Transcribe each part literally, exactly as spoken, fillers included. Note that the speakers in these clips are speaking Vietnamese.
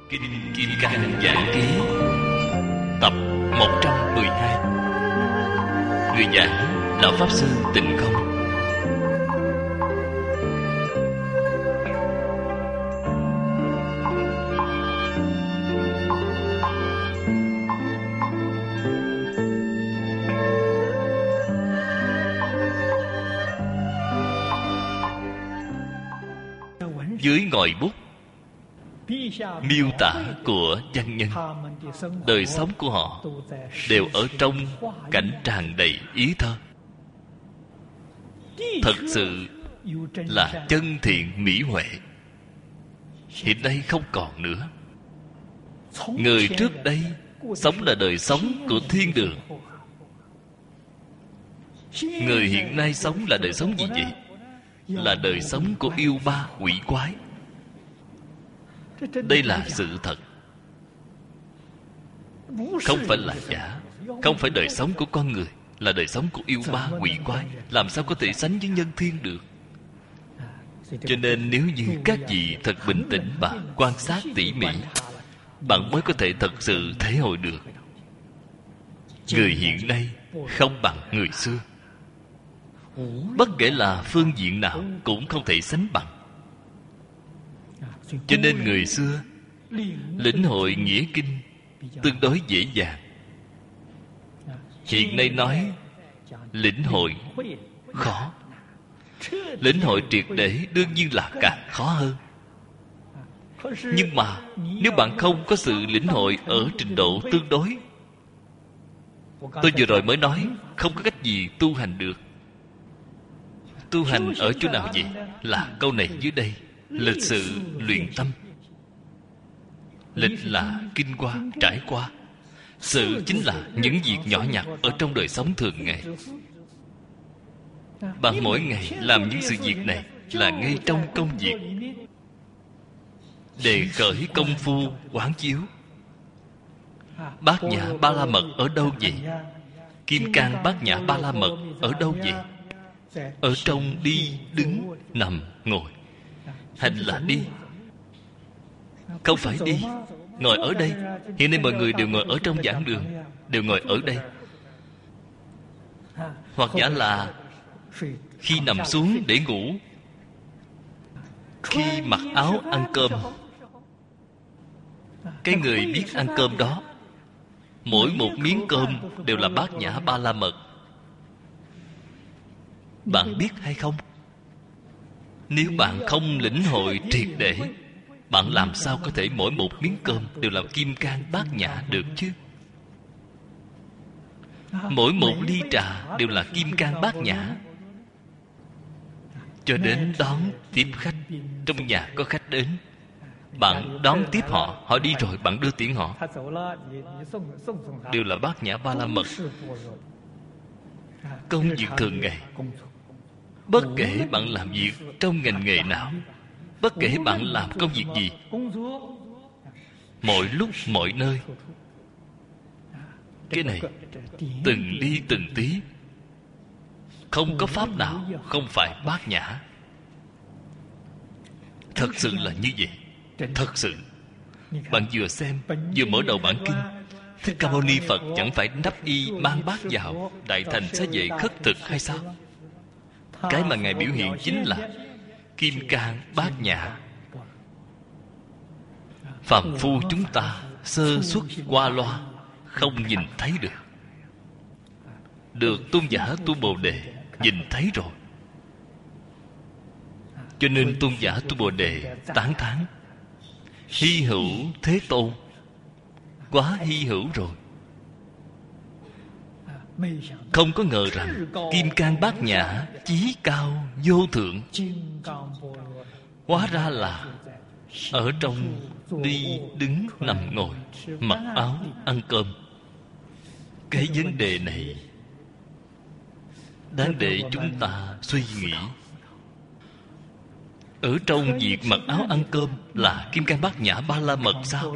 Kinh Kim Cang Giảng Ký tập một trăm mười hai. Người giảng là Pháp Sư Tịnh Không. Dưới ngòi bút miêu tả của văn nhân, đời sống của họ đều ở trong cảnh tràn đầy ý thơ. Thật sự là chân thiện mỹ huệ. Hiện nay không còn nữa. Người trước đây sống là đời sống của thiên đường. Người hiện nay sống là đời sống gì vậy? Là đời sống của yêu ma quỷ quái. Đây là sự thật, không phải là giả. Không phải đời sống của con người, là đời sống của yêu ma quỷ quái. Làm sao có thể sánh với nhân thiên được? Cho nên nếu như các vị thật bình tĩnh và quan sát tỉ mỉ, bạn mới có thể thật sự thể hội được. Người hiện nay không bằng người xưa. Bất kể là phương diện nào cũng không thể sánh bằng. Cho nên người xưa lĩnh hội nghĩa kinh tương đối dễ dàng. Hiện nay nói lĩnh hội khó. Lĩnh hội triệt để đương nhiên là càng khó hơn. Nhưng mà nếu bạn không có sự lĩnh hội ở trình độ tương đối, tôi vừa rồi mới nói không có cách gì tu hành được. Tu hành ở chỗ nào vậy? Là câu này dưới đây: lịch sự luyện tâm. Lịch là kinh qua, trải qua. Sự chính là những việc nhỏ nhặt ở trong đời sống thường ngày. Bạn mỗi ngày làm những sự việc này là ngay trong công việc, đề khởi công phu quán chiếu. Bát nhã ba la mật ở đâu vậy? Kim cang bát nhã ba la mật ở đâu vậy? Ở trong đi, đứng, nằm, ngồi. Hành là đi, không phải đi. Ngồi ở đây. Hiện nay mọi người đều ngồi ở trong giảng đường, đều ngồi ở đây. Hoặc giả là khi nằm xuống để ngủ, khi mặc áo ăn cơm. Cái người biết ăn cơm đó, mỗi một miếng cơm đều là bát nhã ba la mật. Bạn biết hay không? Nếu bạn không lĩnh hội triệt để, bạn làm sao có thể mỗi một miếng cơm đều là kim cang bát nhã được chứ? Mỗi một ly trà đều là kim cang bát nhã. Cho đến đón tiếp khách. Trong nhà có khách đến, bạn đón tiếp họ, họ đi rồi bạn đưa tiễn họ, đều là bát nhã ba la mật. Công việc thường ngày, bất kể bạn làm việc trong ngành nghề nào, bất kể bạn làm công việc gì, mọi lúc mọi nơi, cái này từng ly từng tí, không có pháp nào không phải bát nhã. Thật sự là như vậy. Thật sự. Bạn vừa xem, vừa mở đầu bản kinh, Thích Ca Mâu Ni Phật chẳng phải đắp y mang bát vào đại thành xá vệ khất thực hay sao? Cái mà Ngài biểu hiện chính là kim cang bát nhã. Phàm phu chúng ta sơ xuất qua loa, không nhìn thấy được. Được tôn giả Tu Bồ Đề nhìn thấy rồi. Cho nên tôn giả Tu Bồ Đề tán thán: hy hữu Thế Tôn. Quá hy hữu rồi. Không có ngờ rằng kim cang bát nhã chí cao vô thượng, hóa ra là ở trong đi, đứng, nằm, ngồi, mặc áo, ăn cơm. Cái vấn đề này đáng để chúng ta suy nghĩ. Ở trong việc mặc áo ăn cơm là kim cang bát nhã ba la mật sao?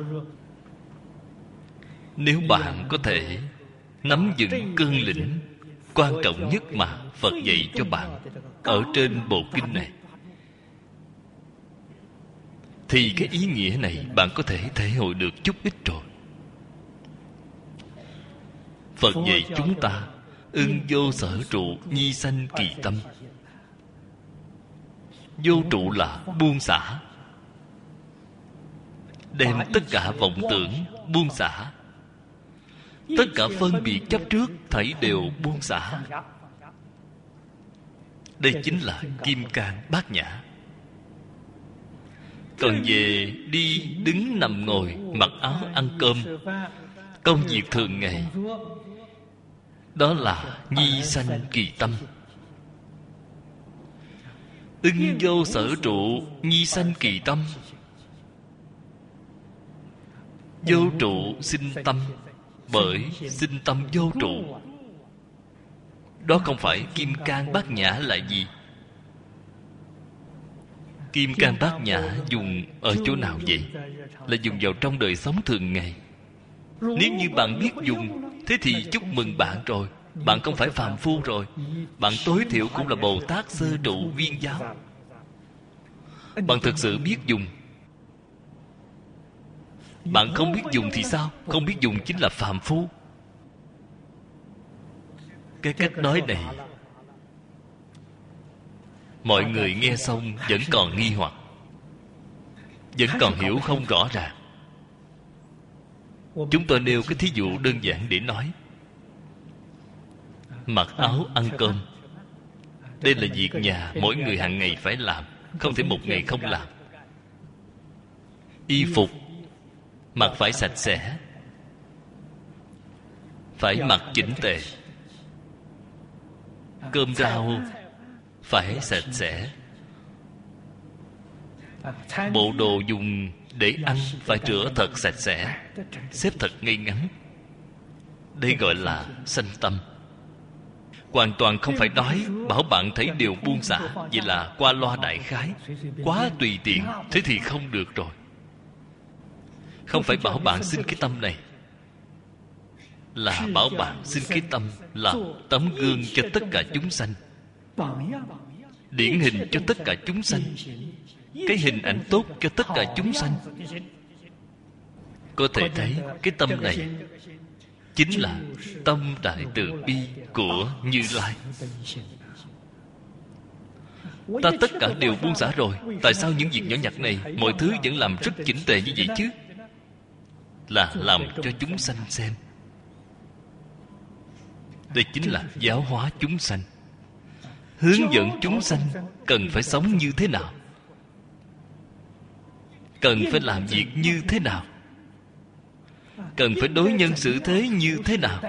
Nếu bạn có thể nắm vững cương lĩnh quan trọng nhất mà Phật dạy cho bạn ở trên bộ kinh này, thì cái ý nghĩa này bạn có thể thể hội được chút ít rồi. Phật dạy chúng ta ưng vô sở trụ, nhi sanh kỳ tâm. Vô trụ là buông xả, đem tất cả vọng tưởng buông xả, tất cả phân biệt chấp trước thảy đều buông xả. Đây chính là kim cang bát nhã. Còn về đi đứng nằm ngồi, mặc áo ăn cơm, công việc thường ngày, đó là nhi sanh kỳ tâm. Ưng vô sở trụ, nhi sanh kỳ tâm. Vô trụ sinh tâm, bởi sinh tâm vô trụ. Đó không phải kim cang bát nhã là gì? Kim cang bát nhã dùng ở chỗ nào vậy? Là dùng vào trong đời sống thường ngày. Nếu như bạn biết dùng, thế thì chúc mừng bạn rồi. Bạn không phải phàm phu rồi. Bạn tối thiểu cũng là Bồ Tát sơ trụ viên giáo. Bạn thực sự biết dùng. Bạn không biết dùng thì sao? Không biết dùng chính là phàm phu. Cái cách nói này mọi người nghe xong vẫn còn nghi hoặc, vẫn còn hiểu không rõ ràng. Chúng tôi nêu cái thí dụ đơn giản để nói. Mặc áo ăn cơm, đây là việc nhà mỗi người hàng ngày phải làm, không thể một ngày không làm. Y phục mặc phải sạch sẽ, phải mặc chỉnh tề. Cơm rau phải sạch sẽ. Bộ đồ dùng để ăn phải rửa thật sạch sẽ, xếp thật ngay ngắn. Đây gọi là sanh tâm. Hoàn toàn không phải nói bảo bạn thấy điều buông xả, vậy là qua loa đại khái, quá tùy tiện, thế thì không được rồi. Không phải bảo bạn xin cái tâm này, là bảo bạn xin cái tâm là tấm gương cho tất cả chúng sanh, điển hình cho tất cả chúng sanh, cái hình ảnh tốt cho tất cả chúng sanh. Có thể thấy cái tâm này chính là tâm đại từ bi của Như Lai. Ta tất cả đều buông xả rồi, tại sao những việc nhỏ nhặt này mọi thứ vẫn làm rất chỉnh tề như vậy chứ? Là làm cho chúng sanh xem. Đây chính là giáo hóa chúng sanh, hướng dẫn chúng sanh cần phải sống như thế nào, cần phải làm việc như thế nào, cần phải đối nhân xử thế như thế nào.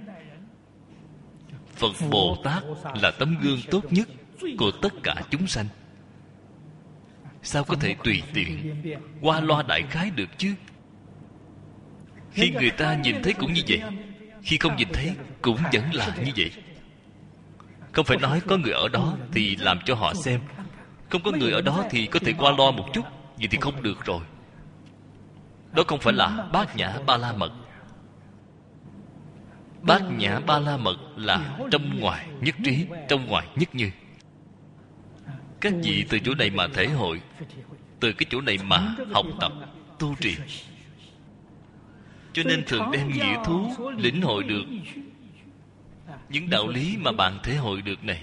Phật Bồ Tát là tấm gương tốt nhất của tất cả chúng sanh. Sao có thể tùy tiện qua loa đại khái được chứ? Khi người ta nhìn thấy cũng như vậy, khi không nhìn thấy cũng vẫn là như vậy. Không phải nói có người ở đó thì làm cho họ xem, không có người ở đó thì có thể qua loa một chút, vậy thì không được rồi. Đó không phải là bát nhã ba la mật. Bát nhã ba la mật là trong ngoài nhất trí, trong ngoài nhất như. Các vị từ chỗ này mà thể hội, từ cái chỗ này mà học tập, tu trì. Cho nên thường đem nghĩa thú lĩnh hội được những đạo lý mà bạn thể hội được này.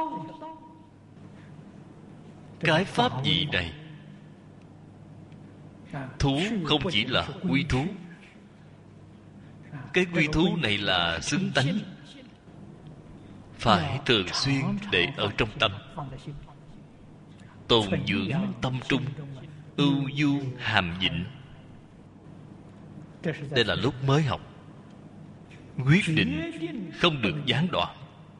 Cái pháp gì này, thú không chỉ là quy thú. Cái quy thú này là xứng tánh, phải thường xuyên để ở trong tâm, tồn dưỡng tâm trung, ưu du hàm nhịn. Đây là lúc mới học, quyết định không được gián đoạn.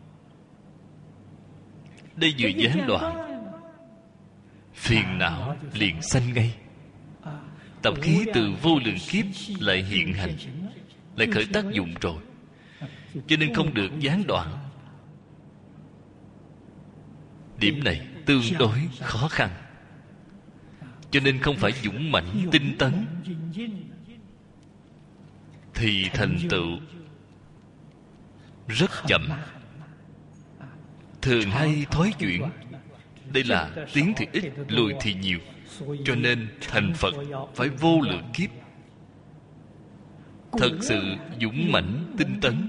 Đây vừa gián đoạn, phiền não liền sanh ngay. Tập khí từ vô lượng kiếp lại hiện hành, lại khởi tác dụng rồi. Cho nên không được gián đoạn. Điểm này tương đối khó khăn. Cho nên không phải dũng mạnh tinh tấn thì thành tựu rất chậm, thường hay thói chuyển. Đây là tiến thì ít, lùi thì nhiều. Cho nên thành Phật phải vô lượng kiếp, thật sự dũng mãnh tinh tấn,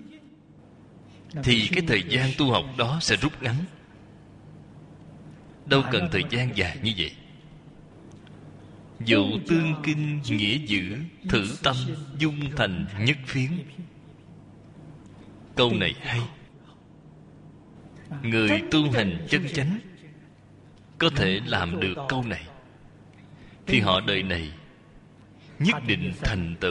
thì cái thời gian tu học đó sẽ rút ngắn. Đâu cần thời gian dài như vậy. Dụ tương kinh nghĩa dữ, thử tâm dung thành nhất phiến. Câu này hay. Người tu hành chân chánh có thể làm được câu này thì họ đời này nhất định thành tựu.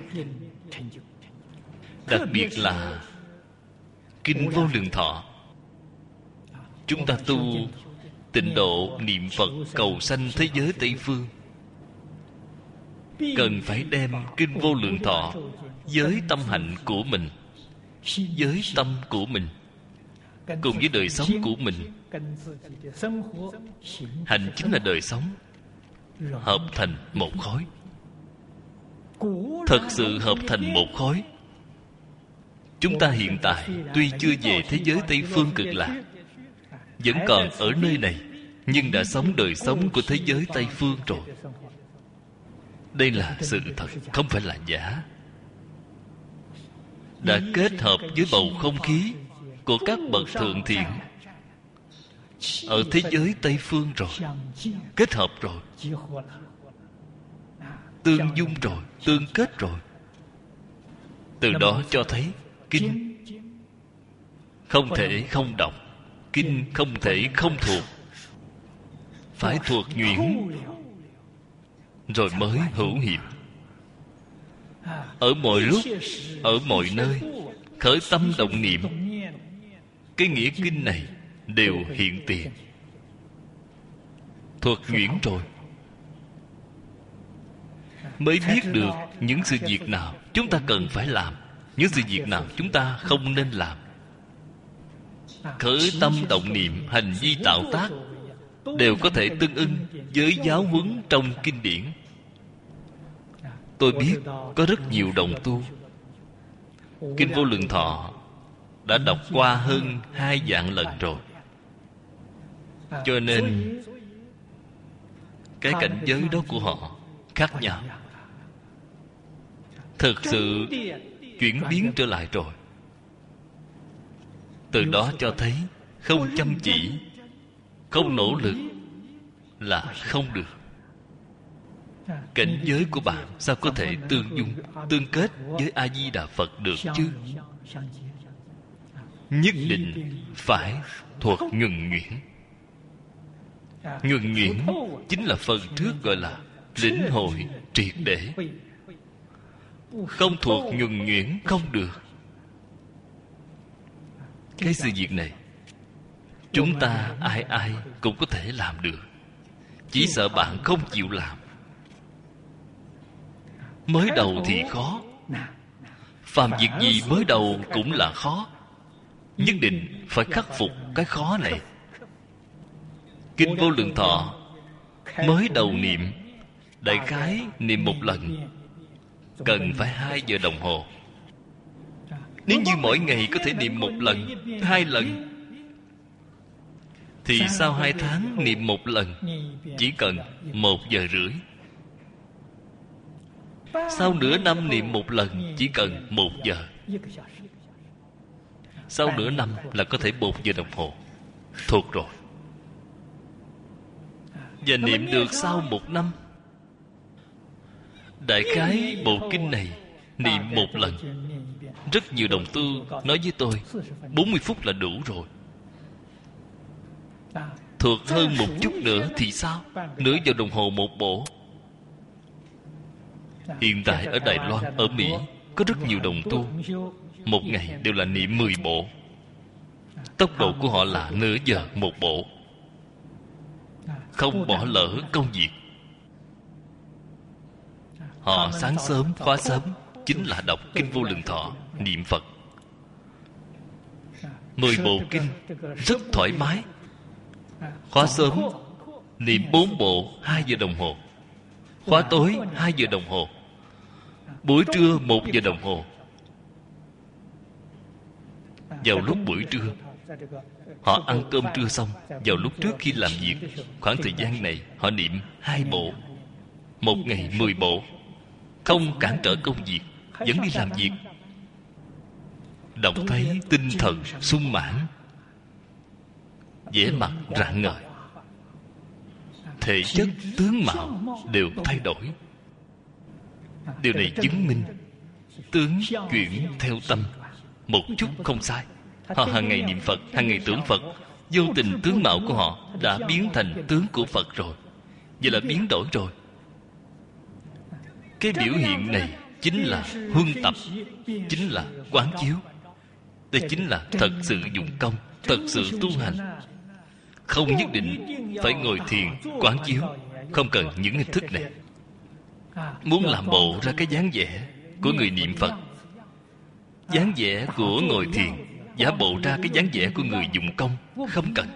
Đặc biệt là Kinh Vô Lượng Thọ, chúng ta tu tịnh độ niệm Phật cầu sanh thế giới Tây Phương, cần phải đem Kinh Vô Lượng Thọ với tâm hạnh của mình, với tâm của mình, cùng với đời sống của mình. Hạnh chính là đời sống, hợp thành một khối. Thật sự hợp thành một khối. Chúng ta hiện tại tuy chưa về thế giới Tây Phương Cực Lạc, vẫn còn ở nơi này, nhưng đã sống đời sống của thế giới Tây Phương rồi. Đây là sự thật, không phải là giả. Đã kết hợp với bầu không khí của các bậc thượng thiện ở thế giới Tây Phương rồi, kết hợp rồi, tương dung rồi, tương kết rồi. Từ đó cho thấy kinh không thể không đọc, kinh không thể không thuộc, phải thuộc nhuyễn rồi mới hữu hiệu. Ở mọi lúc, ở mọi nơi khởi tâm động niệm, cái nghĩa kinh này đều hiện tiền, thuộc nhuyễn rồi, mới biết được những sự việc nào chúng ta cần phải làm, những sự việc nào chúng ta không nên làm. Khởi tâm động niệm, hành vi tạo tác đều có thể tương ưng với giáo huấn trong kinh điển. Tôi biết có rất nhiều đồng tu Kinh Vô Lượng Thọ đã đọc qua hơn hai vạn lần rồi. Cho nên cái cảnh giới đó của họ khác nhau, thực sự chuyển biến trở lại rồi. Từ đó cho thấy không chăm chỉ, không nỗ lực là không được. Cảnh giới của bạn sao có thể tương dung, tương kết với A-di-đà Phật được chứ? Nhất định phải thuộc nhuần nhuyễn. Nhuần nhuyễn chính là phần trước gọi là lĩnh hội triệt để. Không thuộc nhuần nhuyễn không được. Cái sự việc này chúng ta ai ai cũng có thể làm được, chỉ sợ bạn không chịu làm. Mới đầu thì khó. Phàm việc gì mới đầu cũng là khó. Nhất định phải khắc phục cái khó này. Kinh Vô Lượng Thọ mới đầu niệm, đại khái niệm một lần cần phải hai giờ đồng hồ. Nếu như mỗi ngày có thể niệm một lần, hai lần, thì sau hai tháng niệm một lần chỉ cần một giờ rưỡi. Sau nửa năm niệm một lần chỉ cần một giờ. Sau nửa năm là có thể một giờ đồng hồ, thuộc rồi. Và niệm được sau một năm. Đại khái bộ kinh này niệm một lần. Rất nhiều đồng tu nói với tôi bốn mươi phút là đủ rồi. Thuộc hơn một chút nữa thì sao? Nửa giờ đồng hồ một bộ. Hiện tại ở Đài Loan, ở Mỹ có rất nhiều đồng tu một ngày đều là niệm mười bộ. Tốc độ của họ là nửa giờ một bộ, không bỏ lỡ công việc. Họ sáng sớm khóa sớm chính là đọc Kinh Vô Lượng Thọ, niệm Phật. Mười bộ kinh rất thoải mái. Khóa sớm niệm bốn bộ hai giờ đồng hồ, khóa tối hai giờ đồng hồ, buổi trưa một giờ đồng hồ. Vào lúc buổi trưa Họ ăn cơm trưa xong, vào lúc trước khi làm việc, khoảng thời gian này họ niệm hai bộ, một ngày mười bộ, không cản trở công việc, vẫn đi làm việc. Đọc thấy tinh thần sung mãn, vẻ mặt rạng ngời, thể chất tướng mạo đều thay đổi. Điều này chứng minh tướng chuyển theo tâm, một chút không sai. Họ hàng ngày niệm Phật, hàng ngày tưởng Phật, vô tình tướng mạo của họ đã biến thành tướng của Phật rồi. Vậy là biến đổi rồi. Cái biểu hiện này chính là huân tập, chính là quán chiếu. Đây chính là thật sự dụng công, thật sự tu hành. Không nhất định phải ngồi thiền quán chiếu, không cần những hình thức này. Muốn làm bộ ra cái dáng vẻ của người niệm Phật, dáng vẻ của ngồi thiền, giả bộ ra cái dáng vẻ của người dụng công, không cần.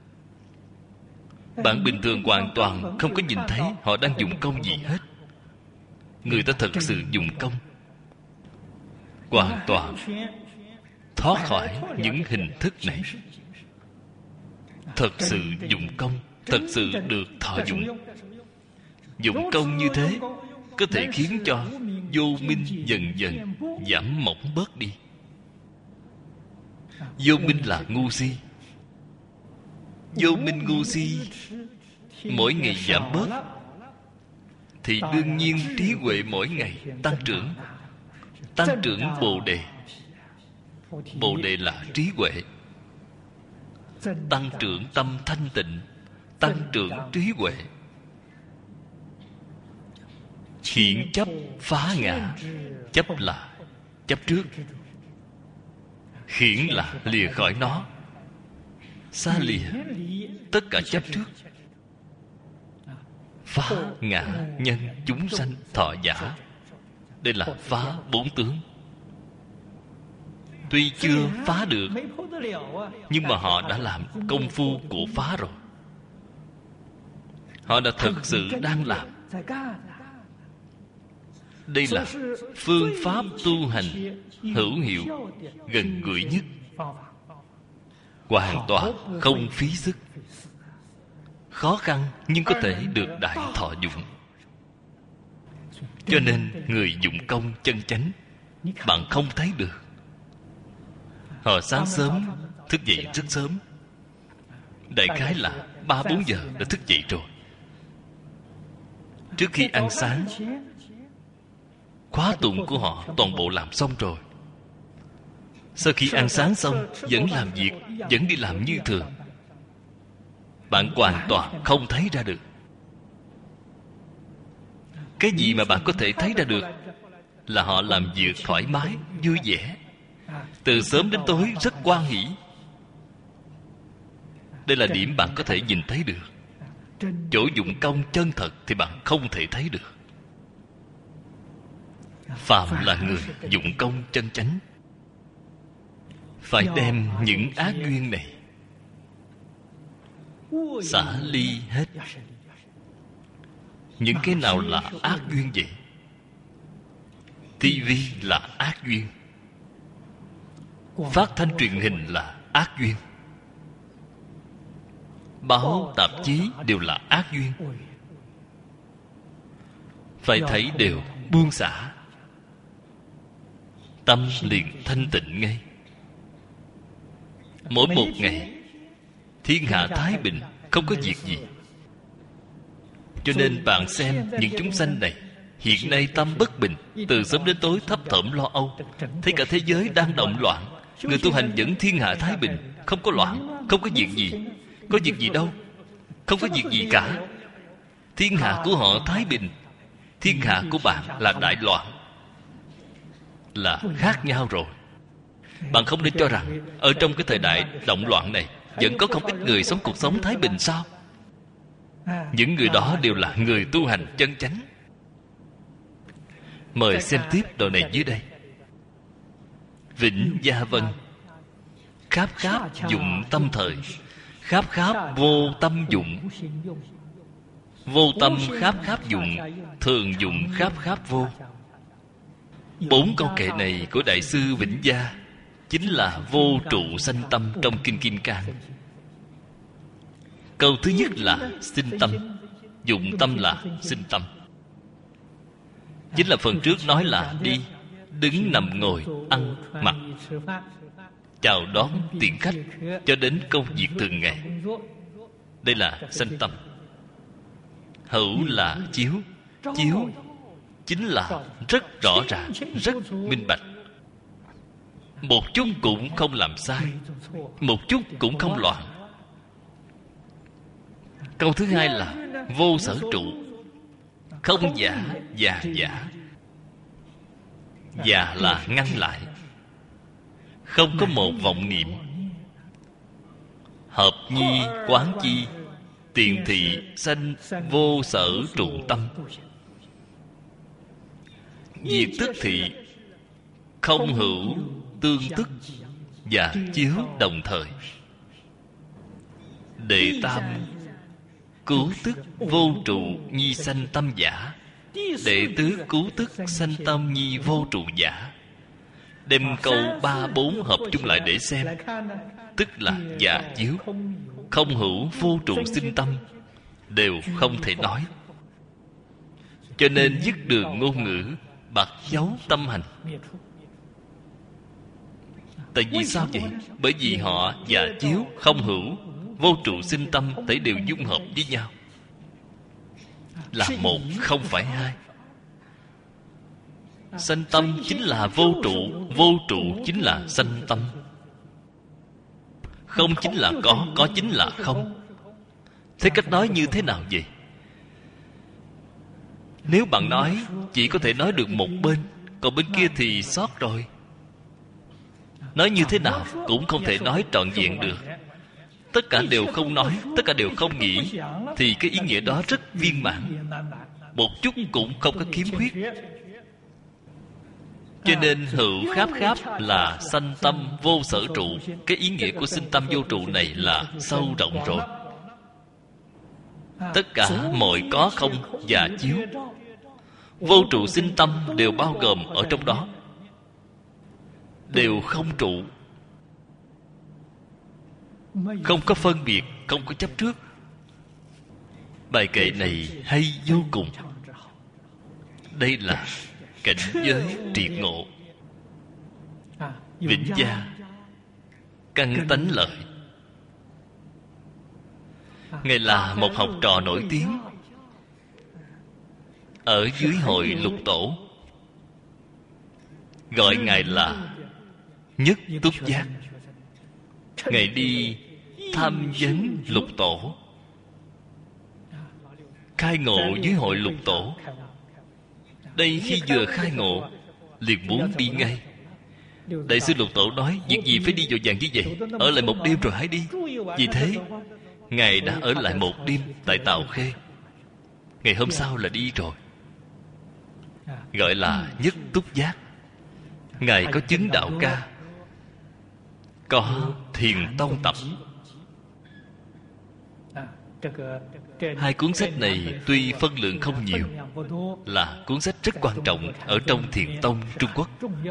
Bạn bình thường hoàn toàn không có nhìn thấy họ đang dụng công gì hết. Người ta thật sự dụng công, hoàn toàn thoát khỏi những hình thức này. Thật sự dụng công, thật sự được thọ dụng. Dụng công như thế có thể khiến cho vô minh dần dần giảm mỏng bớt đi. Vô minh là ngu si. Vô minh ngu si mỗi ngày giảm bớt, thì đương nhiên trí huệ mỗi ngày tăng trưởng. Tăng trưởng Bồ Đề. Bồ Đề là trí huệ. Tăng trưởng tâm thanh tịnh, tăng trưởng trí huệ. Khiển chấp phá ngã. Chấp là chấp trước, khiển là lìa khỏi nó, xa lìa tất cả chấp trước. Phá ngã nhân chúng sanh thọ giả. Đây là phá bốn tướng. Tuy chưa phá được, nhưng mà họ đã làm công phu của phá rồi. Họ đã thực sự đang làm. Đây là phương pháp tu hành hữu hiệu, gần gũi nhất, hoàn toàn không phí sức. Khó khăn nhưng có thể được đại thọ dụng. Cho nên người dụng công chân chánh bạn không thấy được. Họ sáng sớm thức dậy rất sớm, đại khái là ba bốn giờ đã thức dậy rồi. Trước khi ăn sáng, khóa tụng của họ toàn bộ làm xong rồi. Sau khi ăn sáng xong, vẫn làm việc, vẫn đi làm như thường. Bạn hoàn toàn không thấy ra được. Cái gì mà bạn có thể thấy ra được là họ làm việc thoải mái, vui vẻ, từ sớm đến tối rất hoan hỷ. Đây là điểm bạn có thể nhìn thấy được. Chỗ dụng công chân thật thì bạn không thể thấy được. Phàm là người dụng công chân chánh, phải đem những ác duyên này xả ly hết. Những cái nào là ác duyên vậy? ti vi là ác duyên, phát thanh truyền hình là ác duyên, báo tạp chí đều là ác duyên. Phải thấy đều buông xả, tâm liền thanh tịnh ngay. Mỗi một ngày thiên hạ thái bình, không có việc gì. Cho nên bạn xem những chúng sanh này hiện nay tâm bất bình, từ sớm đến tối thấp thỏm lo âu, thấy cả thế giới đang động loạn. Người tu hành vẫn thiên hạ thái bình, không có loạn, không có việc gì. Có việc gì đâu, không có việc gì cả. Thiên hạ của họ thái bình, thiên hạ của bạn là đại loạn, là khác nhau rồi. Bạn không nên cho rằng ở trong cái thời đại động loạn này vẫn có không ít người sống cuộc sống thái bình sao? Những người đó đều là người tu hành chân chánh. Mời xem tiếp đoạn này dưới đây. Vĩnh Gia Vân: kháp kháp dụng tâm thời, kháp kháp vô tâm dụng. Vô tâm kháp kháp dụng, thường dụng kháp kháp vô. Bốn câu kệ này của Đại sư Vĩnh Gia chính là vô trụ sanh tâm trong Kinh Kim Cang. Câu thứ nhất là sinh tâm, dụng tâm là sinh tâm. Chính là phần trước nói là đi, đứng, nằm, ngồi, ăn, mặc, chào đón tiễn khách, cho đến công việc thường ngày. Đây là sanh tâm. Hữu là chiếu. Chiếu chính là rất rõ ràng, rất minh bạch. Một chút cũng không làm sai, một chút cũng không loạn. Câu thứ hai là vô sở trụ. Không giả, giả giả. Giả là ngăn lại, không có một vọng niệm. Hợp nhi quán chi, tiện thị sanh vô sở trụ tâm. Diệt tức thị, không hữu tương tức và chiếu đồng thời. Đệ tam cứu tức vô trụ nhi sanh tâm giả. Đệ tứ cứu tức sanh tâm nhi vô trụ giả. Đem câu ba bốn hợp chung lại để xem, tức là giả chiếu, không hữu vô trụ sinh tâm, đều không thể nói. Cho nên dứt đường ngôn ngữ, bạc dấu tâm hành. Tại vì sao vậy? Bởi vì họ giả chiếu, không hữu vô trụ sinh tâm thấy đều dung hợp với nhau, là một, không phải hai. Sanh tâm chính là vô trụ, vô trụ chính là sanh tâm. Không chính là có, có chính là không. Thế cách nói như thế nào vậy? Nếu bạn nói chỉ có thể nói được một bên, còn bên kia thì sót rồi. Nói như thế nào cũng không thể nói trọn vẹn được. Tất cả đều không nói, tất cả đều không nghĩ, thì cái ý nghĩa đó rất viên mãn, một chút cũng không có khiếm khuyết. Cho nên hữu kháp kháp là sanh tâm vô sở trụ. Cái ý nghĩa của sinh tâm vô trụ này là sâu rộng rồi. Tất cả mọi có không và chiếu, vô trụ sinh tâm đều bao gồm ở trong đó, đều không trụ, không có phân biệt, không có chấp trước. Bài kệ này hay vô cùng. Đây là cảnh giới triệt ngộ, vĩnh gia căn tánh lợi. Ngài là một học trò nổi tiếng ở dưới hội lục tổ, gọi Ngài là Nhất Túc Giác. Ngài đi tham vấn lục tổ, khai ngộ dưới hội lục tổ. Đây khi vừa khai ngộ liền muốn đi ngay. Đại sư lục tổ nói, việc gì phải đi vội vàng như vậy, ở lại một đêm rồi hãy đi. Vì thế Ngài đã ở lại một đêm tại Tào Khê. Ngày hôm sau là đi rồi, gọi là Nhất Túc Giác. Ngài có chứng đạo ca, có thiền tông tập. Hai cuốn sách này tuy phân lượng không nhiều, là cuốn sách rất quan trọng ở trong thiền tông Trung Quốc.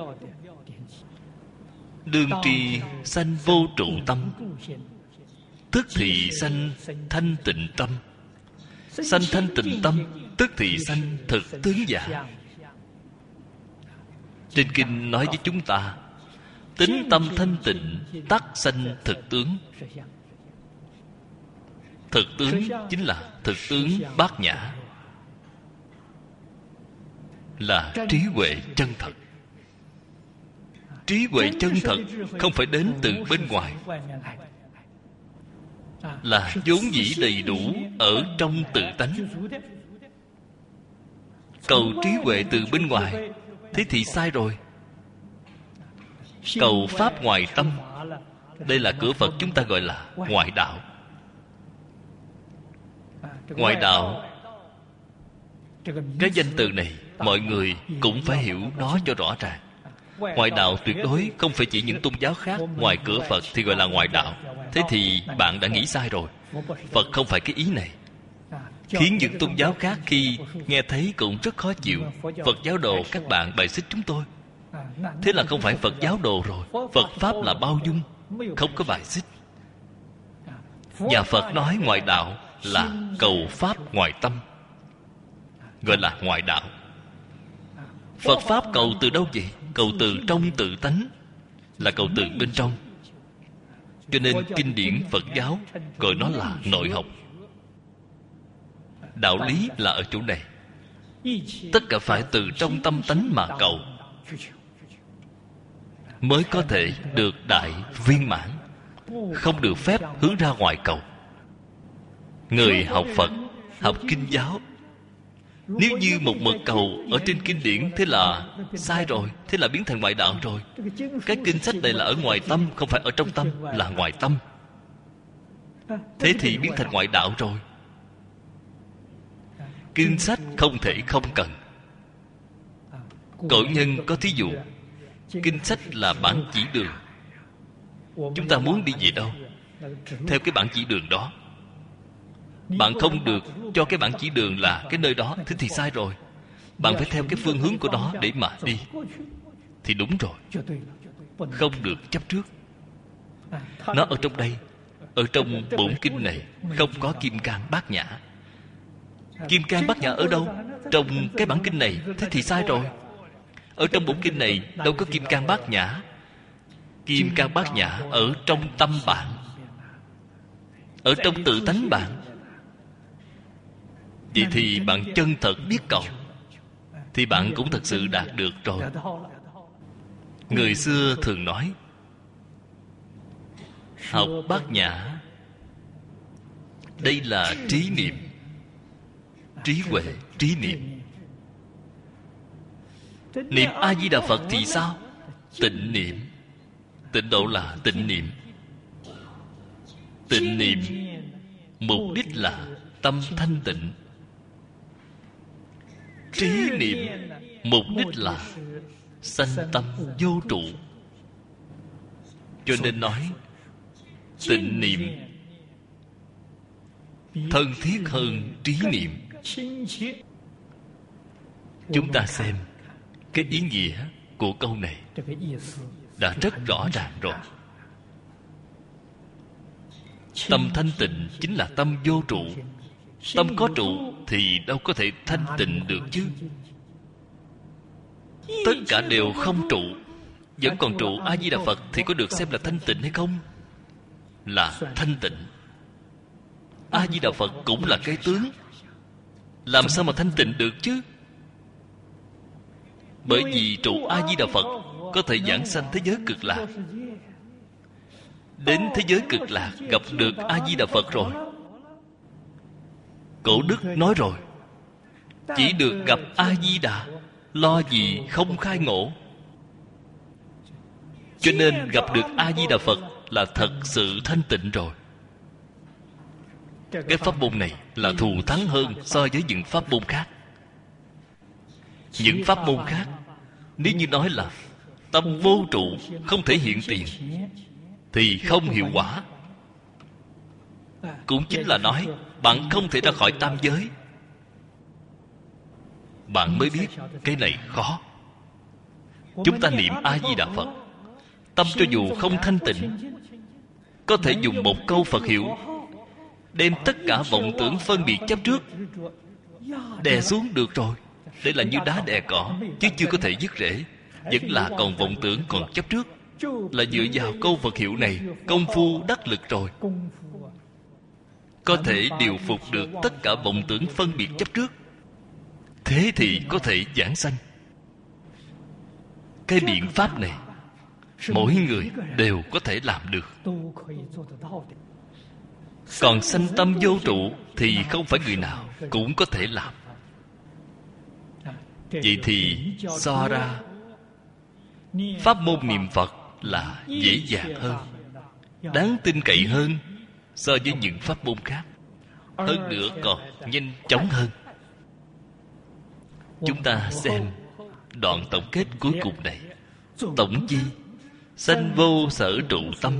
Đương tri sanh vô trụ tâm, tức thì sanh thanh tịnh tâm. Sanh thanh tịnh tâm, tức thì sanh thực tướng giả. Trên kinh nói với chúng ta, tính tâm thanh tịnh tắc sanh thực tướng. Thực tướng chính là thực tướng bát nhã, là trí huệ chân thật. Trí huệ chân thật không phải đến từ bên ngoài, là vốn dĩ đầy đủ ở trong tự tánh. Cầu trí huệ từ bên ngoài, thế thì sai rồi. Cầu pháp ngoài tâm, đây là cửa Phật chúng ta gọi là ngoại đạo. Ngoại đạo, cái danh từ này mọi người cũng phải hiểu nó cho rõ ràng. Ngoại đạo tuyệt đối không phải chỉ những tôn giáo khác ngoài cửa Phật thì gọi là ngoại đạo. Thế thì bạn đã nghĩ sai rồi. Phật không phải cái ý này, khiến những tôn giáo khác khi nghe thấy cũng rất khó chịu. Phật giáo đồ các bạn bài xích chúng tôi. Thế là không phải Phật giáo đồ rồi. Phật Pháp là bao dung, không có bài xích. Và Phật nói ngoại đạo là cầu Pháp ngoại tâm, gọi là ngoại đạo. Phật Pháp cầu từ đâu vậy? Cầu từ trong tự tánh, là cầu từ bên trong. Cho nên kinh điển Phật giáo gọi nó là nội học. Đạo lý là ở chỗ này. Tất cả phải từ trong tâm tánh mà cầu, mới có thể được đại viên mãn. Không được phép hướng ra ngoài cầu. Người học Phật, học kinh giáo, nếu như một mực cầu ở trên kinh điển, thế là sai rồi, thế là biến thành ngoại đạo rồi. Cái kinh sách này là ở ngoài tâm, không phải ở trong tâm, là ngoài tâm. Thế thì biến thành ngoại đạo rồi. Kinh sách không thể không cần. Cổ nhân có thí dụ, kinh sách là bản chỉ đường. Chúng ta muốn đi về đâu, theo cái bản chỉ đường đó. Bạn không được cho cái bản chỉ đường là cái nơi đó, thế thì sai rồi. Bạn phải theo cái phương hướng của nó để mà đi, thì đúng rồi. Không được chấp trước. Nó ở trong đây, ở trong bổn kinh này không có kim cang bát nhã. Kim cang bát nhã ở đâu? Trong cái bản kinh này, thế thì sai rồi. Ở trong bổn kinh này đâu có kim cang bát nhã. Kim cang bát nhã ở trong tâm bạn, ở trong tự tánh bạn. Vậy thì bạn chân thật biết cầu, thì bạn cũng thật sự đạt được rồi. Người xưa thường nói, học bát nhã, đây là trí niệm. Trí huệ, trí niệm. Niệm A-di-đà Phật thì sao? Tịnh niệm. Tịnh độ là tịnh niệm. Tịnh niệm mục đích là tâm thanh tịnh. Trí niệm mục đích là sanh tâm vô trụ. Cho nên nói tịnh niệm thân thiết hơn trí niệm. Chúng ta xem cái ý nghĩa của câu này đã rất rõ ràng rồi. Tâm thanh tịnh chính là tâm vô trụ. Tâm có trụ thì đâu có thể thanh tịnh được chứ. Tất cả đều không trụ, vẫn còn trụ A-di-đà Phật thì có được xem là thanh tịnh hay không? Là thanh tịnh. A-di-đà Phật cũng là cái tướng, làm sao mà thanh tịnh được chứ? Bởi vì trụ A-di-đà Phật có thể giảng sanh thế giới cực lạc. Đến thế giới cực lạc gặp được A-di-đà Phật rồi. Cổ đức nói rồi, chỉ được gặp A-di-đà, lo gì không khai ngộ. Cho nên gặp được A-di-đà Phật là thật sự thanh tịnh rồi. Cái pháp môn này là thù thắng hơn so với những pháp môn khác. Những pháp môn khác, nếu như nói là tâm vô trụ, không thể hiện tiền, thì không hiệu quả. Cũng chính là nói bạn không thể ra khỏi tam giới. Bạn mới biết cái này khó. Chúng ta niệm A-di-đà Phật, tâm cho dù không thanh tịnh, có thể dùng một câu Phật hiệu đem tất cả vọng tưởng phân biệt chấp trước đè xuống được rồi. Đây là như đá đè cỏ, chứ chưa có thể dứt rễ. Vẫn là còn vọng tưởng, còn chấp trước. Là dựa vào câu Phật hiệu này, công phu đắc lực rồi, có thể điều phục được tất cả vọng tưởng phân biệt chấp trước. Thế thì có thể giảng sanh. Cái biện pháp này mỗi người đều có thể làm được. Còn sanh tâm vô trụ thì không phải người nào cũng có thể làm. Vậy thì so ra pháp môn niệm Phật là dễ dàng hơn, đáng tin cậy hơn so với những pháp môn khác. Hơn nữa còn nhanh chóng hơn. Chúng ta xem đoạn tổng kết cuối cùng này. Tổng chi sanh vô sở trụ tâm,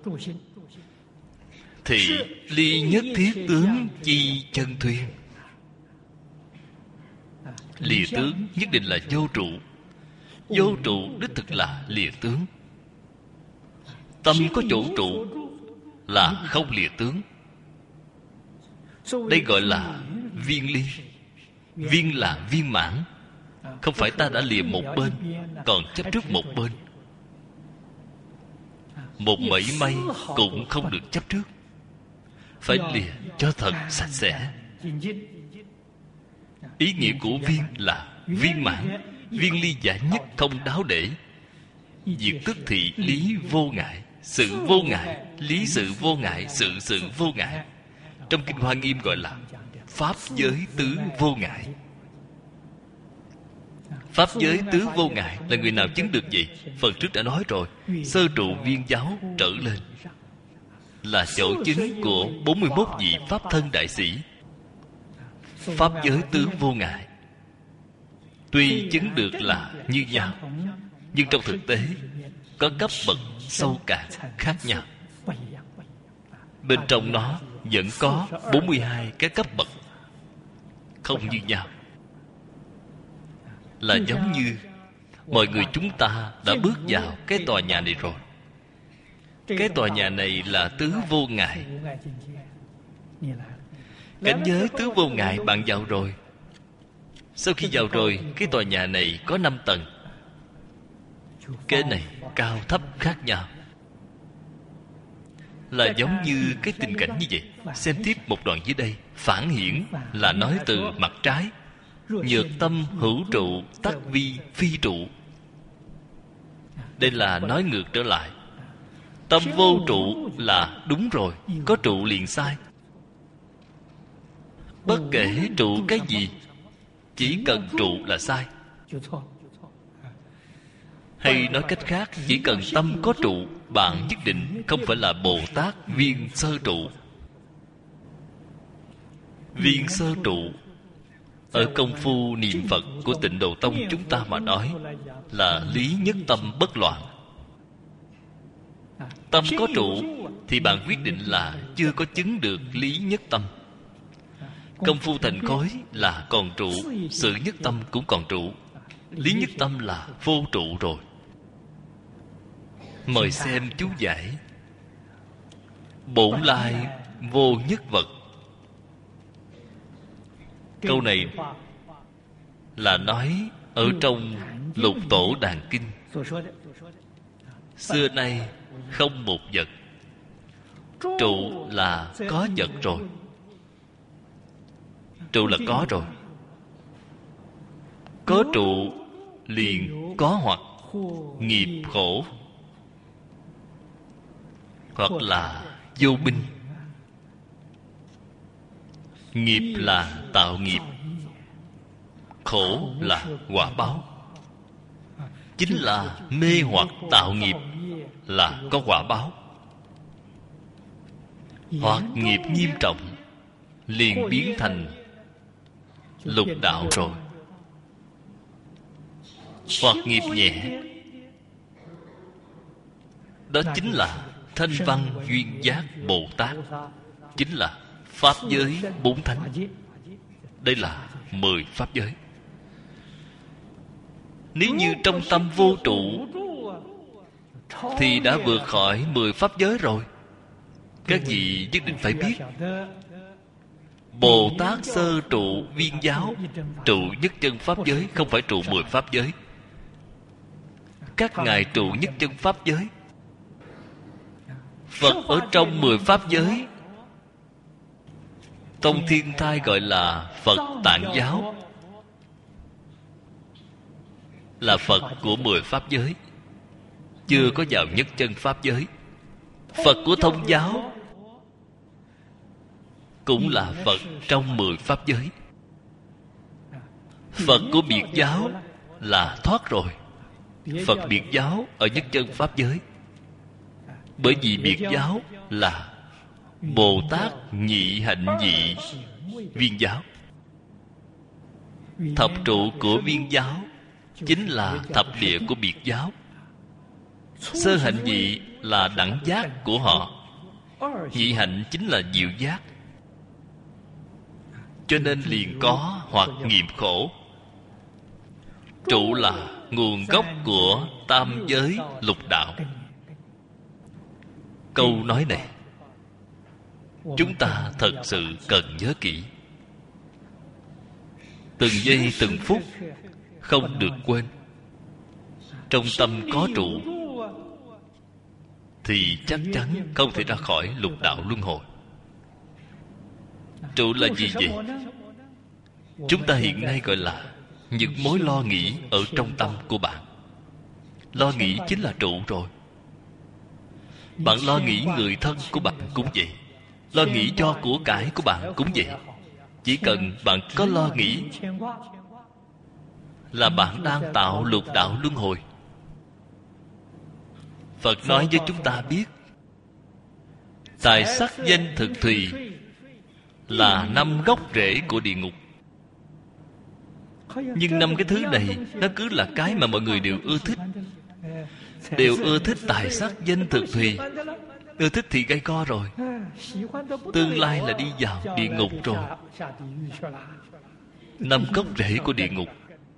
thì ly nhất thiết tướng chi chân thuyên. Lìa tướng nhất định là vô trụ. Vô trụ đích thực là lìa tướng. Tâm có chỗ trụ là không lìa tướng. Đây gọi là viên ly. Viên là viên mãn. Không phải ta đã lìa một bên, còn chấp trước một bên. Một mảy may cũng không được chấp trước. Phải lìa cho thật sạch sẽ. Ý nghĩa của viên là viên mãn. Viên ly giải nhất không đáo để. Diệt tức thị lý vô ngại. Sự vô ngại. Lý sự vô ngại. Sự sự vô ngại. Trong Kinh Hoa Nghiêm gọi là Pháp giới tứ vô ngại. Pháp giới tứ vô ngại là người nào chứng được vậy? Phần trước đã nói rồi. Sơ trụ viên giáo trở lên là chỗ chứng của bốn mươi mốt vị Pháp thân đại sĩ. Pháp giới tứ vô ngại tuy chứng được là như nhau, nhưng trong thực tế có cấp bậc sâu cạn khác nhau. Bên trong nó vẫn có bốn mươi hai cái cấp bậc không như nhau. Là giống như mọi người chúng ta đã bước vào cái tòa nhà này rồi. Cái tòa nhà này là tứ vô ngại. Cảnh giới tứ vô ngại bạn vào rồi. Sau khi vào rồi, cái tòa nhà này có năm tầng. Cái này cao thấp khác nhau. Là giống như cái tình cảnh như vậy. Xem tiếp một đoạn dưới đây. Phản hiển là nói từ mặt trái. Nhược tâm hữu trụ tắc vi phi trụ. Đây là nói ngược trở lại. Tâm vô trụ là đúng rồi, có trụ liền sai. Bất kể trụ cái gì, chỉ cần trụ là sai. Hay nói cách khác, chỉ cần tâm có trụ, bạn nhất định không phải là Bồ Tát viên sơ trụ. Viên sơ trụ ở công phu niệm Phật của Tịnh Độ Tông chúng ta mà nói là lý nhất tâm bất loạn. Tâm có trụ thì bạn quyết định là chưa có chứng được lý nhất tâm. Công phu thành khối là còn trụ, sự nhất tâm cũng còn trụ. Lý nhất tâm là vô trụ rồi. Mời xem chú giải. Bổn lai vô nhất vật. Câu này là nói ở trong Lục Tổ Đàn Kinh. Xưa nay không một vật. Trụ là có vật rồi. Trụ là có rồi. Có trụ liền có hoặc nghiệp khổ, hoặc là vô minh. Nghiệp là tạo nghiệp, khổ là quả báo. Chính là mê hoặc tạo nghiệp là có quả báo. Hoặc nghiệp nghiêm trọng liền biến thành lục đạo rồi. Hoặc nghiệp nhẹ, đó chính là Thanh Văn Duyên Giác Bồ Tát, chính là Pháp giới bốn thánh. Đây là mười Pháp giới. Nếu như trong tâm vô trụ thì đã vượt khỏi mười Pháp giới rồi. Các vị nhất định phải biết, Bồ Tát sơ trụ viên giáo, trụ nhất chân Pháp giới, không phải trụ mười Pháp giới. Các ngài trụ nhất chân Pháp giới. Phật ở trong mười Pháp giới. Tông Thiên Thai gọi là Phật Tạng Giáo, là Phật của mười Pháp giới, chưa có vào nhất chân Pháp giới. Phật của Thông Giáo cũng là Phật trong mười Pháp giới. Phật của Biệt Giáo là thoát rồi. Phật Biệt Giáo ở nhất chân Pháp giới. Bởi vì Biệt Giáo là Bồ Tát nhị hạnh vị viên giáo. Thập trụ của viên giáo chính là thập địa của Biệt Giáo. Sơ hạnh vị là đẳng giác của họ. Nhị hạnh chính là diệu giác. Cho nên liền có hoặc nghiệp khổ. Trụ là nguồn gốc của tam giới lục đạo. Câu nói này chúng ta thật sự cần nhớ kỹ, từng giây từng phút không được quên. Trong tâm có trụ thì chắc chắn không thể ra khỏi lục đạo luân hồi. Trụ là gì vậy? Chúng ta hiện nay gọi là những mối lo nghĩ ở trong tâm của bạn. Lo nghĩ chính là trụ rồi. Bạn lo nghĩ người thân của bạn cũng vậy, lo nghĩ cho của cải của bạn cũng vậy. Chỉ cần bạn có lo nghĩ là bạn đang tạo lục đạo luân hồi. Phật nói với chúng ta biết, tài sắc danh thực thùy là năm gốc rễ của địa ngục. Nhưng năm cái thứ này nó cứ là cái mà mọi người đều ưa thích. Đều ưa thích tài sắc danh thực thùy. Ưa thích thì gây co rồi, tương lai là đi vào địa ngục rồi. Năm gốc rễ của địa ngục.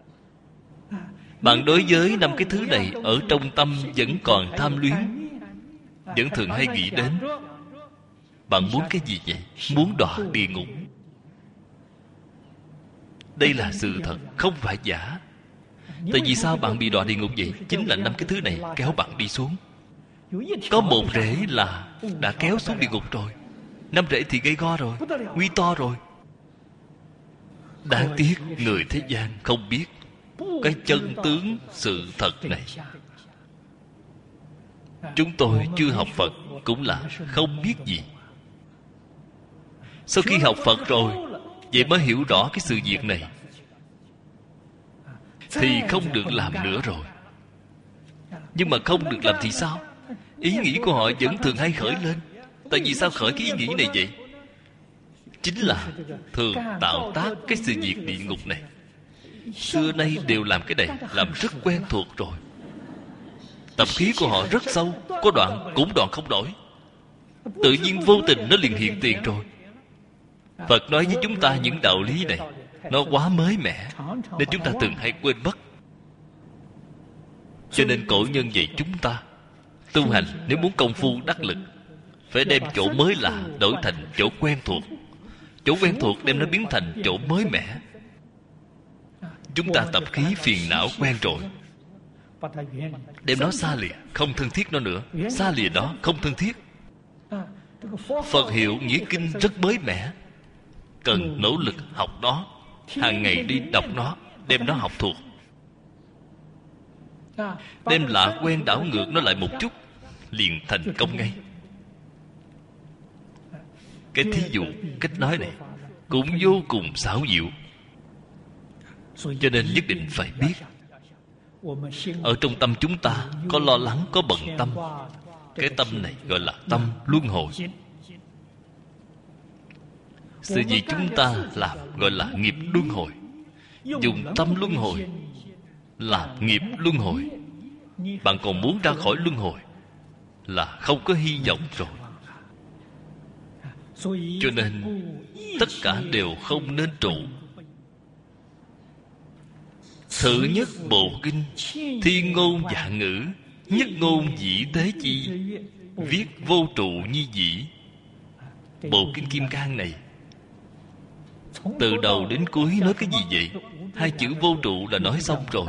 Bạn đối với năm cái thứ này ở trong tâm vẫn còn tham luyến, vẫn thường hay nghĩ đến. Bạn muốn cái gì vậy? Muốn đọa địa ngục. Đây là sự thật, không phải giả. Tại vì sao bạn bị đọa địa ngục vậy? Chính là năm cái thứ này kéo bạn đi xuống. Có một rễ là đã kéo xuống địa ngục rồi. Năm rễ thì gây go rồi, nguy to rồi. Đáng tiếc người thế gian không biết cái chân tướng sự thật này. Chúng tôi chưa học Phật cũng là không biết gì. Sau khi học Phật rồi, vậy mới hiểu rõ cái sự việc này, thì không được làm nữa rồi. Nhưng mà không được làm thì sao? Ý nghĩ của họ vẫn thường hay khởi lên. Tại vì sao khởi cái ý nghĩ này vậy? Chính là thường tạo tác cái sự việc địa ngục này. Xưa nay đều làm cái này, làm rất quen thuộc rồi. Tập khí của họ rất sâu, có đoạn cũng đoạn không nổi. Tự nhiên vô tình nó liền hiện tiền rồi. Phật nói với chúng ta những đạo lý này, nó quá mới mẻ, nên chúng ta thường hay quên mất. Cho nên cổ nhân dạy chúng ta tu hành, nếu muốn công phu đắc lực, phải đem chỗ mới lạ đổi thành chỗ quen thuộc. Chỗ quen thuộc đem nó biến thành chỗ mới mẻ. Chúng ta tập khí phiền não quen rồi, đem nó xa lìa, không thân thiết nó nữa. Xa lìa đó, không thân thiết. Phật hiệu nghĩa kinh rất mới mẻ, cần nỗ lực học nó, hàng ngày đi đọc nó, đem nó học thuộc. Đem lạ quen đảo ngược nó lại một chút, liền thành công ngay. Cái thí dụ, cách nói này cũng vô cùng xảo diệu. Cho nên nhất định phải biết, ở trong tâm chúng ta có lo lắng, có bận tâm. Cái tâm này gọi là tâm luân hồi. Sự gì chúng ta làm gọi là nghiệp luân hồi. Dùng tâm luân hồi làm nghiệp luân hồi. Bạn còn muốn ra khỏi luân hồi là không có hy vọng rồi. Cho nên tất cả đều không nên trụ. Thử nhất bộ kinh, thiên ngôn vạn ngữ, nhất ngôn dĩ tế chi, viết vô trụ như dĩ. Bộ kinh Kim Cang này từ đầu đến cuối nói cái gì vậy? Hai chữ vô trụ là nói xong rồi.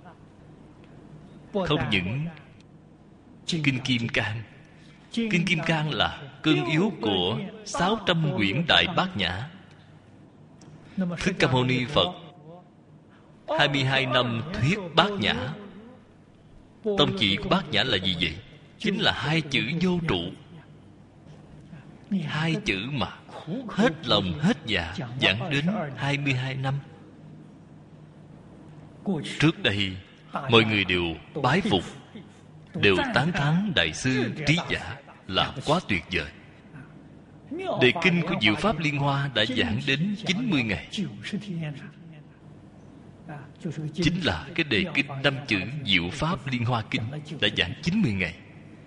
Không những kinh Kim Cang. Kinh Kim Cang là cương yếu của sáu trăm quyển Đại Bát Nhã. Thích Ca Mâu Ni Phật hai mươi hai năm thuyết Bát Nhã. Tông chỉ của Bát Nhã là gì vậy? Chính là hai chữ vô trụ. Hai chữ mà hết lòng hết dạ giảng đến hai mươi hai năm. Trước đây mọi người đều bái phục, đều tán thán Đại sư Trí Giả là quá tuyệt vời. Đề kinh của Diệu Pháp Liên Hoa đã giảng đến chín mươi ngày. Chính là cái đề kinh năm chữ Diệu Pháp Liên Hoa Kinh đã giảng chín mươi ngày.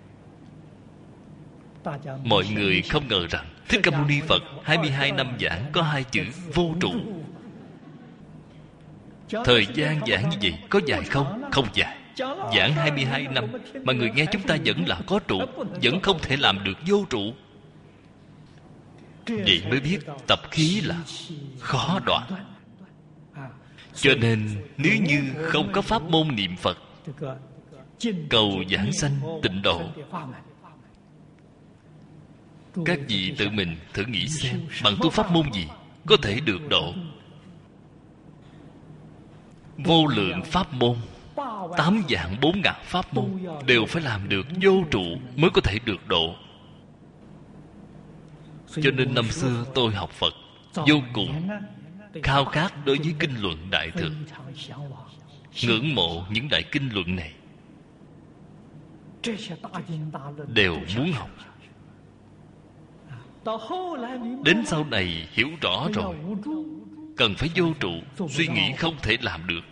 Mọi người không ngờ rằng Thích Ca Mâu Ni Phật hai mươi hai năm giảng có hai chữ vô trụ. Thời gian giảng như vậy có dài không? Không dài. Giảng hai mươi hai năm mà người nghe chúng ta vẫn là có trụ, vẫn không thể làm được vô trụ. Vậy mới biết tập khí là khó đoạn. Cho nên nếu như không có pháp môn niệm Phật, cầu giảng sanh tịnh độ, các vị tự mình thử nghĩ xem, bằng tu pháp môn gì có thể được độ? Vô lượng pháp môn, tám vạn bốn ngàn pháp môn đều phải làm được vô trụ mới có thể được độ. Cho nên năm xưa tôi học Phật vô cùng khao khát đối với kinh luận Đại Thừa, ngưỡng mộ những đại kinh luận này, đều muốn học. Đến sau này hiểu rõ rồi, cần phải vô trụ, suy nghĩ không thể làm được,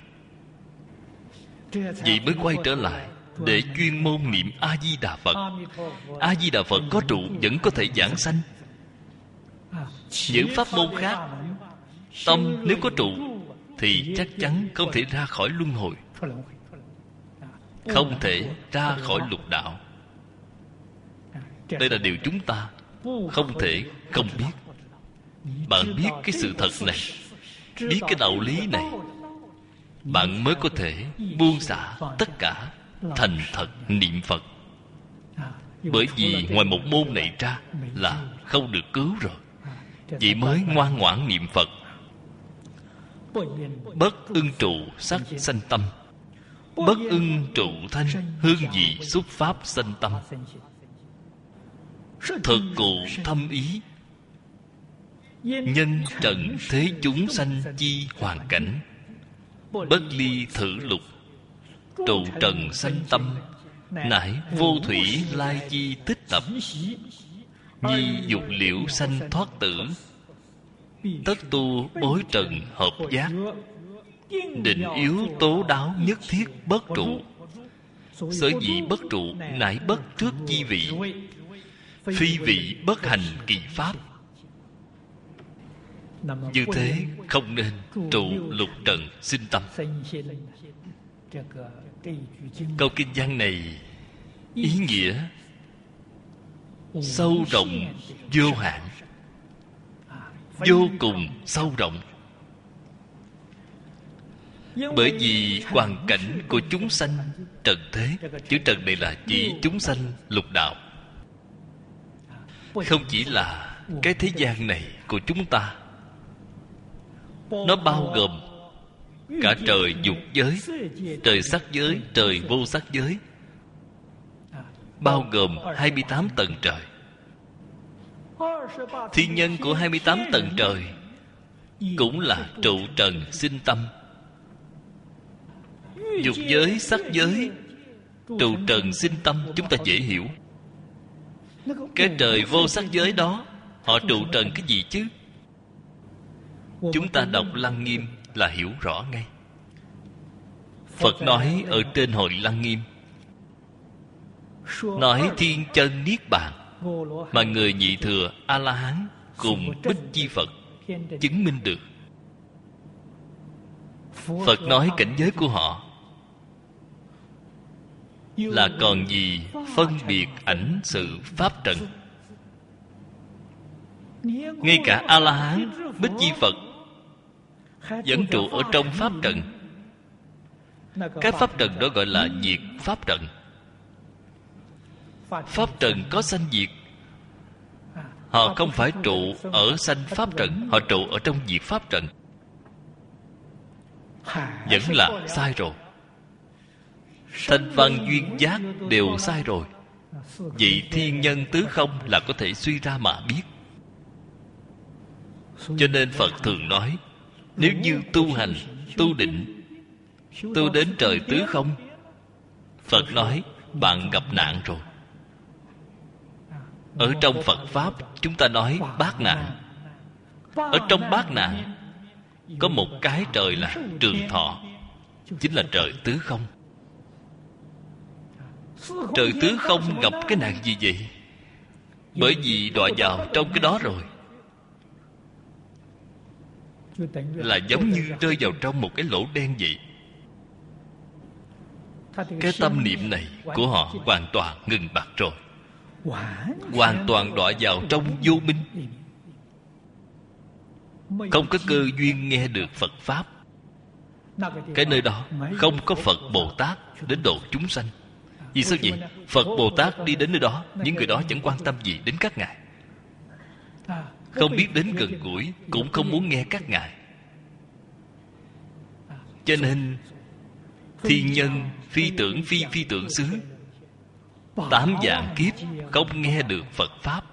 vậy mới quay trở lại để chuyên môn niệm A-di-đà Phật. A-di-đà Phật có trụ vẫn có thể giảng sanh. Những pháp môn khác, tâm nếu có trụ thì chắc chắn không thể ra khỏi luân hồi, không thể ra khỏi lục đạo. Đây là điều chúng ta không thể không biết. Bạn biết cái sự thật này, biết cái đạo lý này, bạn mới có thể buông xả tất cả, thành thật niệm Phật. Bởi vì ngoài một môn này ra là không được cứu rồi. Vậy mới ngoan ngoãn niệm Phật. Bất ưng trụ sắc sanh tâm, bất ưng trụ thanh hương vị xúc pháp sanh tâm. Thực cụ thâm ý, nhân trần thế chúng sanh chi hoàn cảnh. Bất ly thử lục, trụ trần sanh tâm. Nải vô thủy lai chi tích tập, nhi dục liễu sanh thoát tử. Tất tu bối trần hợp giác, định yếu tố đáo nhất thiết bất trụ. Sở dĩ bất trụ nải bất trước chi vị, phi vị bất hành kỳ pháp. Như thế không nên trụ lục trần sinh tâm. Câu kinh văn này ý nghĩa sâu rộng vô hạn, vô cùng sâu rộng. Bởi vì hoàn cảnh của chúng sanh trần thế, chữ trần này là chỉ chúng sanh lục đạo, không chỉ là cái thế gian này của chúng ta. Nó bao gồm cả trời dục giới, trời sắc giới, trời vô sắc giới, bao gồm hai mươi tám tầng trời. Thiên nhân của hai mươi tám tầng trời cũng là trụ trần sinh tâm. Dục giới, sắc giới, trụ trần sinh tâm chúng ta dễ hiểu. Cái trời vô sắc giới đó, họ trụ trần cái gì chứ? Chúng ta đọc Lăng Nghiêm là hiểu rõ ngay. Phật nói ở trên hội Lăng Nghiêm, nói thiên chân niết bàn, mà người nhị thừa A-la-hán cùng Bích Chi Phật chứng minh được. Phật nói cảnh giới của họ là còn gì phân biệt ảnh sự pháp trần. Ngay cả A-la-hán, Bích Chi Phật vẫn trụ ở trong pháp trần. Cái pháp trần đó gọi là diệt pháp trần. Pháp trần có sanh diệt. Họ không phải trụ ở sanh pháp trần, họ trụ ở trong diệt pháp trần. Vẫn là sai rồi. Thanh văn duyên giác đều sai rồi. Vậy thiên nhân tứ không là có thể suy ra mà biết. Cho nên Phật thường nói, nếu như tu hành, tu định, tu đến trời tứ không, Phật nói bạn gặp nạn rồi. Ở trong Phật Pháp chúng ta nói bát nạn. Ở trong bát nạn có một cái trời là trường thọ, chính là trời tứ không. Trời tứ không gặp cái nạn gì vậy? Bởi vì đọa vào trong cái đó rồi. là giống như rơi vào trong một cái lỗ đen vậy. Cái tâm niệm này của họ hoàn toàn ngừng bặt rồi, hoàn toàn đọa vào trong vô minh, không có cơ duyên nghe được Phật Pháp. Cái nơi đó không có Phật Bồ Tát đến độ chúng sanh. Vì sao vậy? Phật Bồ Tát đi đến nơi đó, những người đó chẳng quan tâm gì đến các ngài, không biết đến gần gũi, cũng không muốn nghe các ngài. Cho nên thiên nhân, phi tưởng, phi phi tưởng xứ, tám vạn kiếp không nghe được Phật Pháp.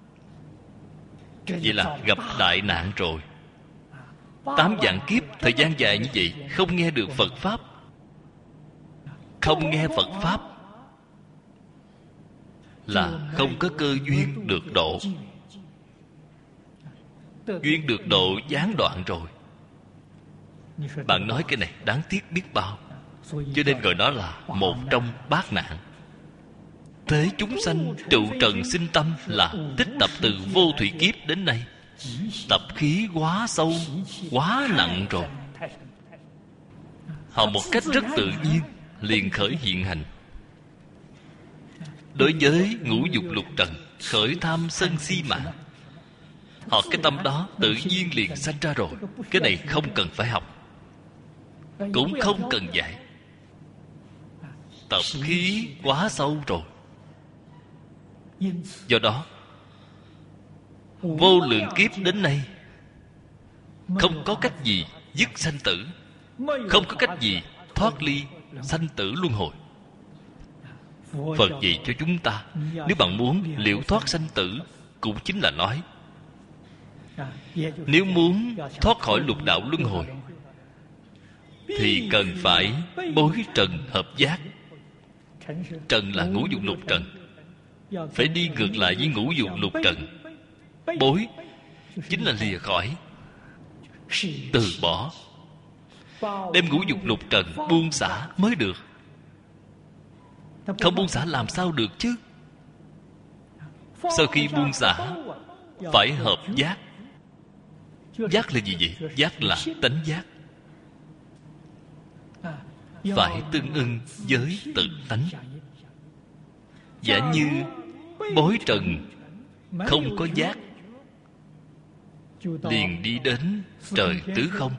Vậy là gặp đại nạn rồi. Tám vạn kiếp, thời gian dài như vậy, không nghe được Phật Pháp. Không nghe Phật Pháp là không có cơ duyên được độ. Duyên được độ gián đoạn rồi. Bạn nói cái này đáng tiếc biết bao. Cho nên gọi nó là một trong bát nạn. Thế chúng sanh trụ trần sinh tâm là tích tập từ vô thủy kiếp đến nay. Tập khí quá sâu, quá nặng rồi. Họ một cách rất tự nhiên liền khởi hiện hành. Đối với ngũ dục lục trần, khởi tham sân si mạng, họ cái tâm đó tự nhiên liền sanh ra rồi. Cái này không cần phải học, cũng không cần dạy. Tập khí quá sâu rồi. Do đó vô lượng kiếp đến nay không có cách gì dứt sanh tử, không có cách gì thoát ly sanh tử luân hồi. Phật dạy cho chúng ta, nếu bạn muốn liễu thoát sanh tử, cũng chính là nói, nếu muốn thoát khỏi lục đạo luân hồi thì cần phải bối trần hợp giác. Trần là ngũ dục lục trần, phải đi ngược lại với ngũ dục lục trần. Bối chính là lìa khỏi, từ bỏ, đem ngũ dục lục trần buông xả mới được. Không buông xả làm sao được chứ? Sau khi buông xả phải hợp giác. Giác là gì vậy? Giác là tánh giác, phải tương ưng với tự tánh. Giả như bối trần không có giác, liền đi đến trời tứ không.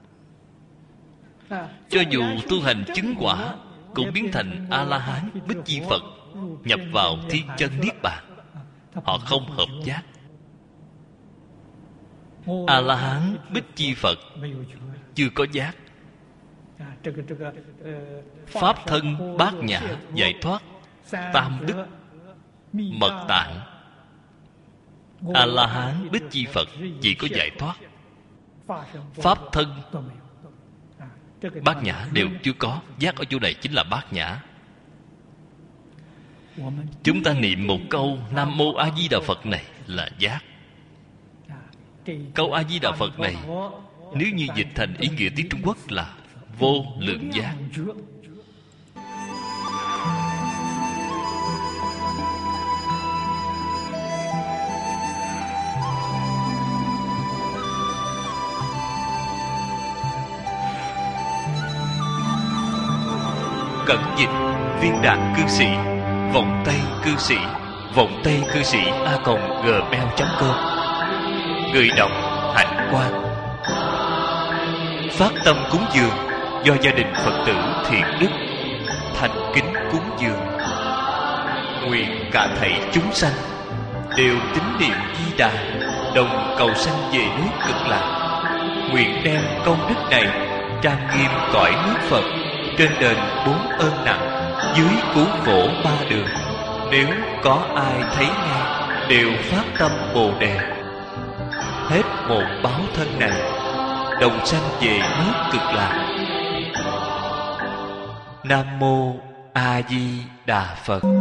Cho dù tu hành chứng quả, cũng biến thành A-la-hán Bích Chi Phật, nhập vào thiên chân niết bàn. Họ không hợp giác. A-la-hán Bích Chi Phật chưa có giác. Pháp thân bát nhã giải thoát, tam đức mật tạng. A-la-hán Bích Chi Phật chỉ có giải thoát, pháp thân bát nhã đều chưa có. Giác ở chỗ này chính là bát nhã. Chúng ta niệm một câu Nam Mô A Di Đà Phật này là giác. Câu A Di Đà Phật này nếu như dịch thành ý nghĩa tiếng Trung Quốc là vô lượng giác. Cẩn dịch viên đạt cư sĩ, vọng tây cư sĩ, vọng tây cư sĩ a còng gmail chấm com. Người đọc Hạnh Quang. Phát tâm cúng dường do gia đình Phật tử Thiện Đức thành kính cúng dường. Nguyện cả thảy chúng sanh đều tín niệm Di Đà, đồng cầu sanh về nước Cực Lạc. Nguyện đem công đức này trang nghiêm cõi nước Phật, trên đền bốn ơn nặng, dưới cứu khổ ba đường. Nếu có ai thấy nghe đều phát tâm Bồ Đề, hết một báo thân này đồng sanh về nước Cực Lạc. Nam Mô A Di Đà Phật.